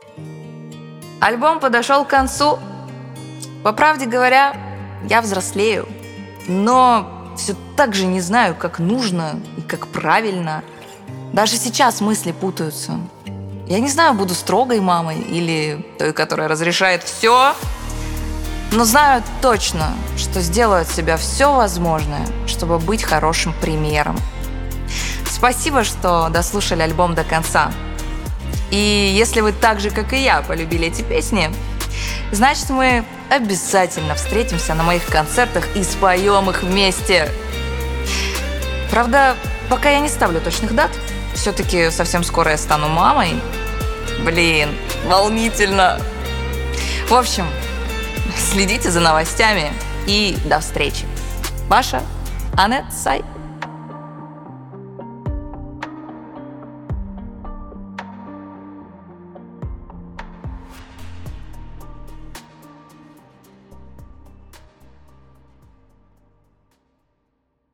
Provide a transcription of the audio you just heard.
Альбом подошел к концу. По правде говоря, я взрослею, но все так же не знаю, как нужно и как правильно. Даже сейчас мысли путаются. Я не знаю, буду строгой мамой или той, которая разрешает все, но знаю точно, что сделаю от себя все возможное, чтобы быть хорошим примером. Спасибо, что дослушали альбом до конца. И если вы так же, как и я, полюбили эти песни, значит, мы обязательно встретимся на моих концертах и споем их вместе. Правда, пока я не ставлю точных дат. Все-таки совсем скоро я стану мамой. Блин, волнительно. В общем, следите за новостями и до встречи. Ваша Анет Сай.